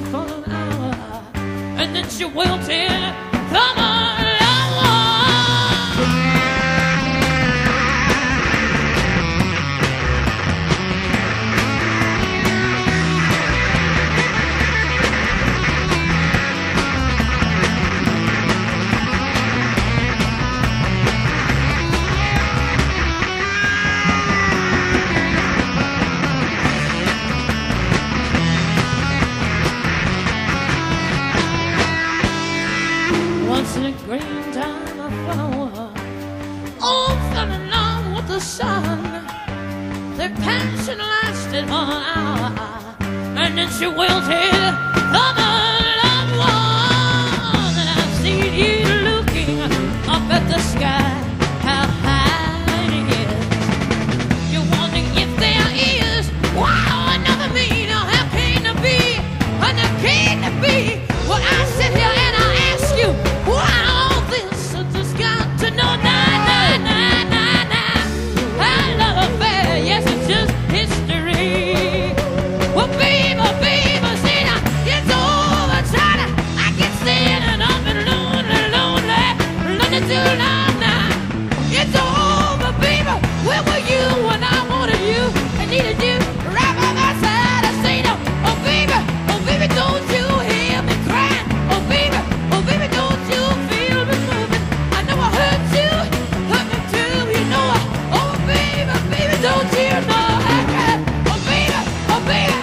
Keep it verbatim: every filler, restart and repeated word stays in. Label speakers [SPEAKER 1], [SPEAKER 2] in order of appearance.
[SPEAKER 1] for an hour, and then she wilted. Come on. Once in a green time a flower, all fell in love with the sun. Their passion lasted for an hour, and then she wilted. Come on, loved one, and I see you looking up at the sky. How high it is. You're wondering if there is, wow, another me. Now how can it be? And how can it be? Well, I sit here and I ask you, why all this? I just got to know. Nah, nah, nah, nah, nah. Our love affair, yes, it's just history. Well, baby, baby, see now, it's over, China. I get standing up and lonely, lonely, lonely too long now. It's over, baby. Where were you when I wanted you and needed you? Right by my side, I say no. Oh, baby, oh, baby, don't you hear me crying? Oh, baby, oh, baby, don't you feel me moving? I know I hurt you, hurt me too, you know I. Oh, baby, baby, don't you know I cry? Oh, baby, oh, baby.